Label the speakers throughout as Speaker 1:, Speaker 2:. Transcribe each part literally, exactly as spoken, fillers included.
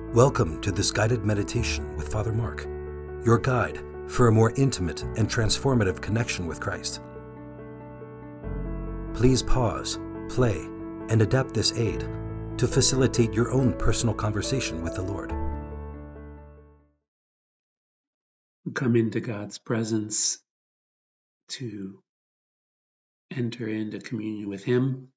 Speaker 1: Welcome to this guided meditation with Father Mark, your guide for a more intimate and transformative connection with Christ. Please pause, play, and adapt this aid to facilitate your own personal conversation with the Lord.
Speaker 2: Come into God's presence to enter into communion with Him,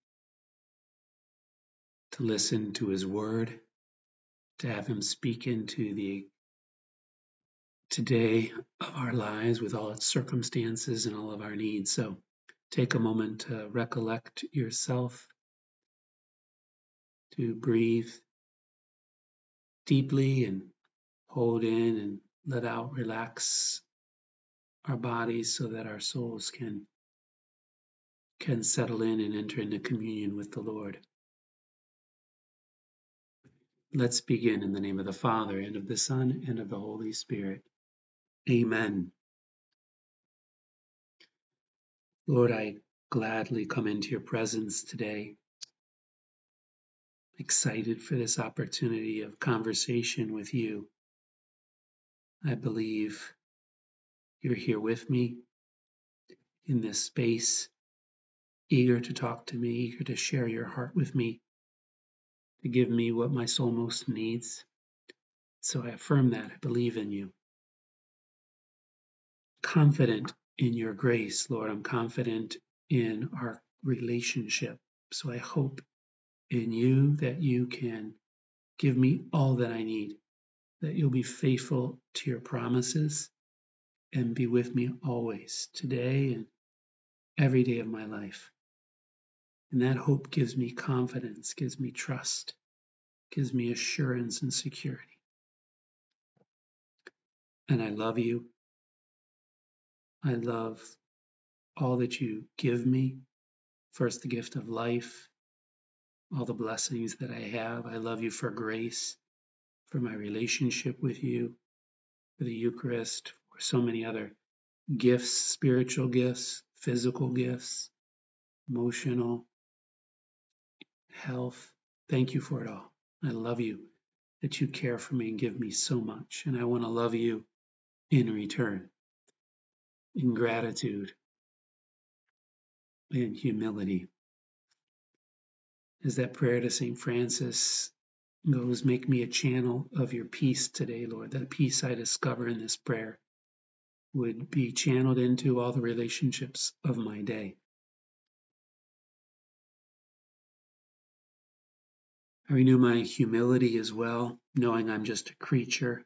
Speaker 2: to listen to His Word, to have Him speak into the today of our lives with all its circumstances and all of our needs. So take a moment to recollect yourself, to breathe deeply and hold in and let out, relax our bodies so that our souls can can settle in and enter into communion with the Lord. Let's begin in the name of the Father, and of the Son, and of the Holy Spirit. Amen. Lord, I gladly come into your presence today, excited for this opportunity of conversation with you. I believe you're here with me in this space, eager to talk to me, eager to share your heart with me, to give me what my soul most needs. So I affirm that. I believe in you. Confident in your grace, Lord. I'm confident in our relationship. So I hope in you that you can give me all that I need, that you'll be faithful to your promises and be with me always, today and every day of my life. And that hope gives me confidence, gives me trust, gives me assurance and security. And I love you. I love all that you give me. First, the gift of life, all the blessings that I have. I love you for grace, for my relationship with you, for the Eucharist, for so many other gifts, spiritual gifts, physical gifts, emotional, health. Thank you for it all. I love you that you care for me and give me so much. And I want to love you in return, in gratitude and humility. As that prayer to Saint Francis goes, make me a channel of your peace today, Lord. That peace I discover in this prayer would be channeled into all the relationships of my day. I renew my humility as well, knowing I'm just a creature,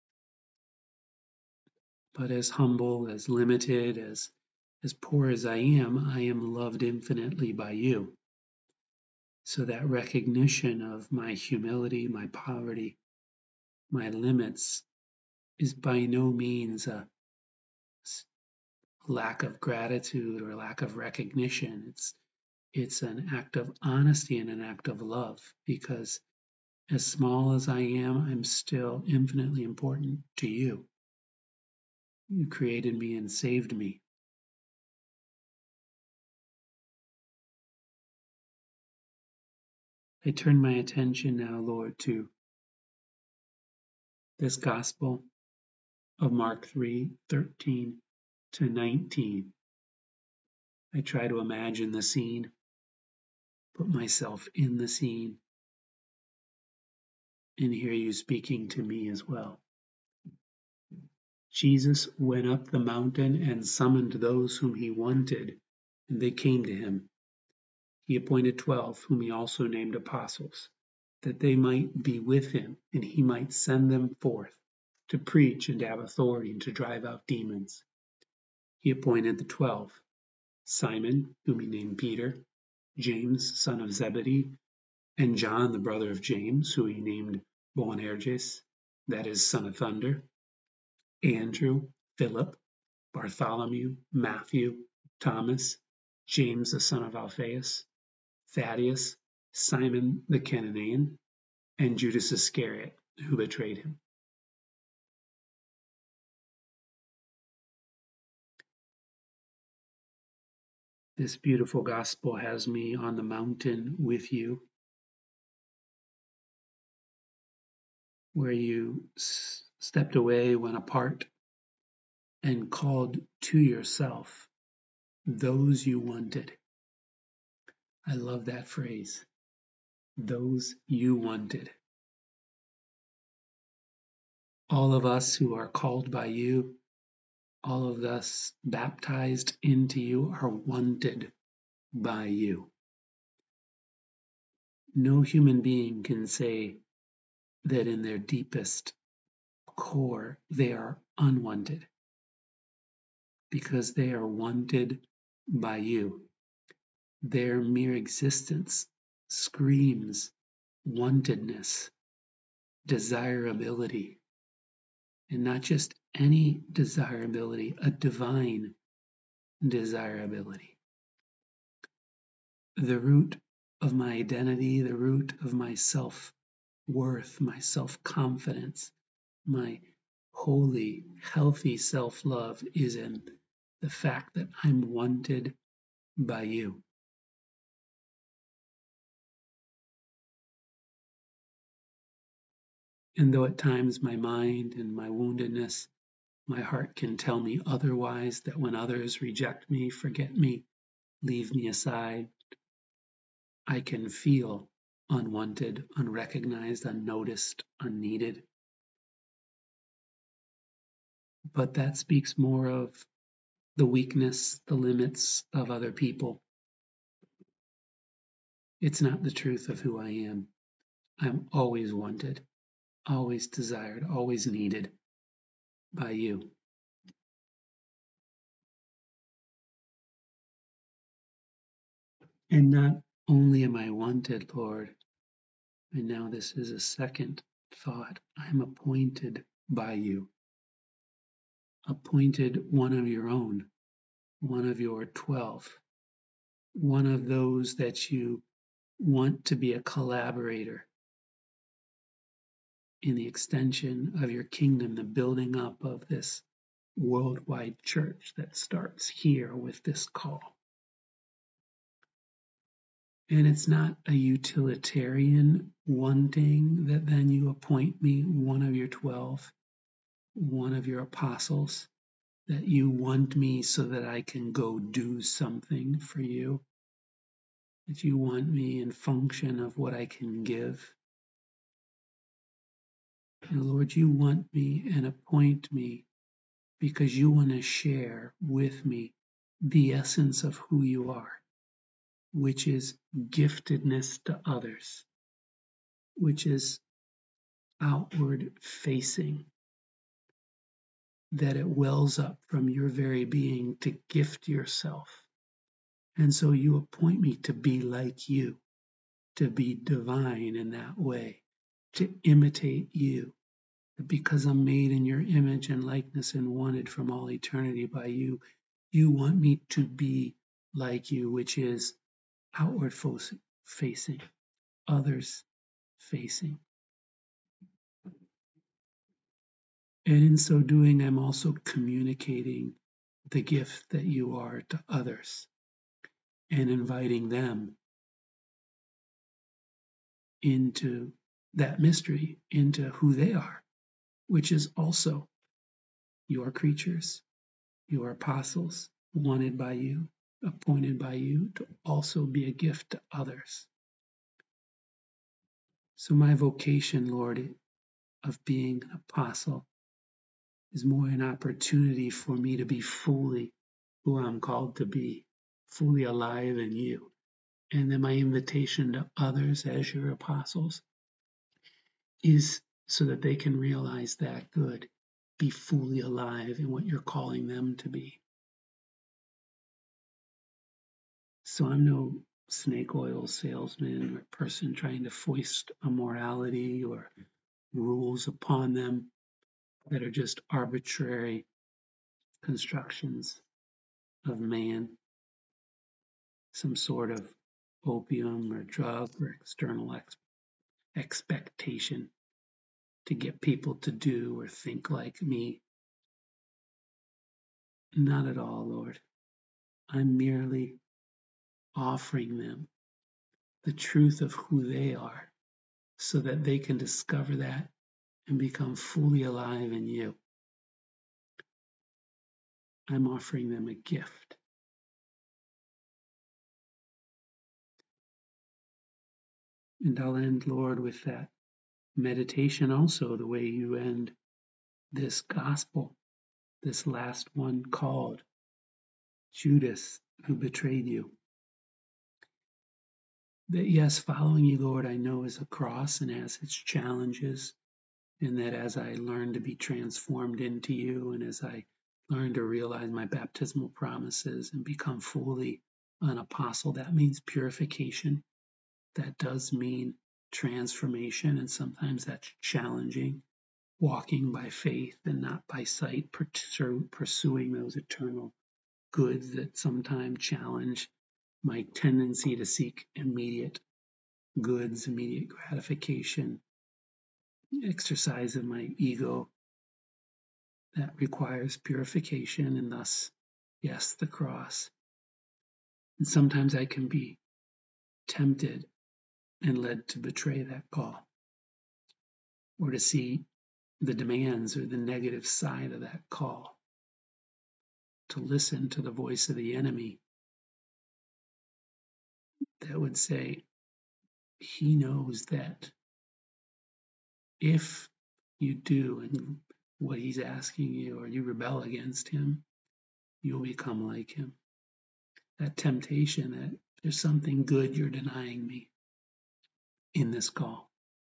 Speaker 2: but as humble, as limited, as, as poor as I am, I am loved infinitely by you. So that recognition of my humility, my poverty, my limits is by no means a lack of gratitude or lack of recognition. It's it's an act of honesty and an act of love, because as small as I am, I'm still infinitely important to you. You created me and saved me. I turn my attention now, Lord, to this Gospel of Mark three, thirteen to nineteen. I try to imagine the scene, put myself in the scene, and hear you speaking to me as well. Jesus went up the mountain and summoned those whom he wanted, and they came to him. He appointed twelve, whom he also named apostles, that they might be with him, and he might send them forth to preach and to have authority and to drive out demons. He appointed the twelve, Simon, whom he named Peter, James, son of Zebedee, and John, the brother of James, who he named Boanerges, that is, son of thunder, Andrew, Philip, Bartholomew, Matthew, Thomas, James the son of Alphaeus, Thaddeus, Simon the Cananean, and Judas Iscariot, who betrayed him. This beautiful gospel has me on the mountain with you. where you s- stepped away, went apart, and called to yourself those you wanted. I love that phrase, those you wanted. All of us who are called by you, all of us baptized into you, are wanted by you. No human being can say that in their deepest core they are unwanted, because they are wanted by you. Their mere existence screams wantedness, desirability, and not just any desirability, a divine desirability. The root of my identity, the root of my self-worth, my self-confidence, my holy, healthy self-love is in the fact that I'm wanted by you. And though at times my mind and my woundedness, my heart can tell me otherwise, that when others reject me, forget me, leave me aside, I can feel unwanted, unrecognized, unnoticed, unneeded. But that speaks more of the weakness, the limits of other people. It's not the truth of who I am. I'm always wanted, always desired, always needed by you. And not only am I wanted, Lord, and now this is a second thought, I'm appointed by you, appointed one of your own, one of your twelve, one of those that you want to be a collaborator in the extension of your kingdom, the building up of this worldwide church that starts here with this call. And it's not a utilitarian wanting that then you appoint me one of your twelve, one of your apostles, that you want me so that I can go do something for you, that you want me in function of what I can give. And Lord, you want me and appoint me because you want to share with me the essence of who you are, which is giftedness to others, which is outward facing, that it wells up from your very being to gift yourself. And so you appoint me to be like you, to be divine in that way, to imitate you. Because I'm made in your image and likeness and wanted from all eternity by you, you want me to be like you, which is outward facing, others facing. And in so doing, I'm also communicating the gift that you are to others and inviting them into that mystery, into who they are, which is also your creatures, your apostles, wanted by you, appointed by you to also be a gift to others. So my vocation, Lord, of being an apostle is more an opportunity for me to be fully who I'm called to be, fully alive in you. And then my invitation to others as your apostles is so that they can realize that good, be fully alive in what you're calling them to be. So I'm no snake oil salesman or person trying to foist a morality or rules upon them that are just arbitrary constructions of man, some sort of opium or drug or external ex- expectation to get people to do or think like me. Not at all, Lord. I'm merely offering them the truth of who they are so that they can discover that and become fully alive in you. I'm offering them a gift. And I'll end, Lord, with that meditation also, the way you end this gospel, this last one called Judas, who betrayed you. That yes, following you, Lord, I know is a cross and has its challenges, and that as I learn to be transformed into you, and as I learn to realize my baptismal promises and become fully an apostle, that means purification. That does mean transformation, and sometimes that's challenging, walking by faith and not by sight, pursuing those eternal goods that sometimes challenge my tendency to seek immediate goods, immediate gratification, exercise of my ego. That requires purification and thus, yes, the cross. And sometimes I can be tempted and led to betray that call, or to see the demands or the negative side of that call, to listen to the voice of the enemy that would say, he knows that if you do and what he's asking you, or you rebel against him, you'll become like him. That temptation that there's something good you're denying me in this call.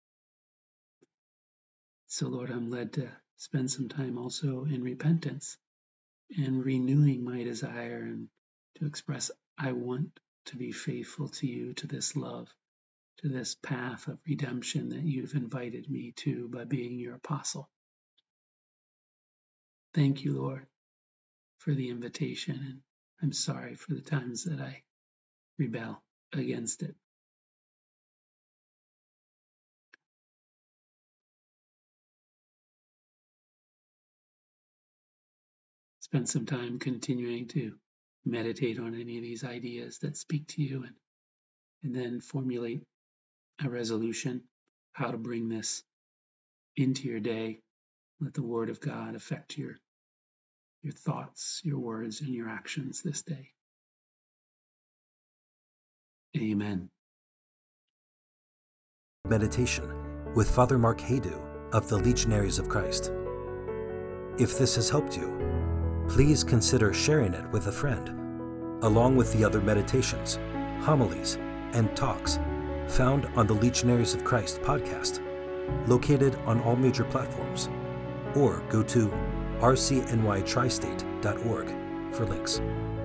Speaker 2: So Lord, I'm led to spend some time also in repentance and renewing my desire and to express, I want to be faithful to you, to this love, to this path of redemption that you've invited me to by being your apostle. Thank you, Lord, for the invitation, and I'm sorry for the times that I rebel against it. Spend some time continuing to meditate on any of these ideas that speak to you, and, and then formulate a resolution, how to bring this into your day. Let the Word of God affect your, your thoughts, your words, and your actions this day. Amen.
Speaker 1: Meditation with Father Mark Haydu of the Legionaries of Christ. If this has helped you, please consider sharing it with a friend, along with the other meditations, homilies, and talks found on the Legionaries of Christ podcast, located on all major platforms, or go to r c n y tri state dot org for links.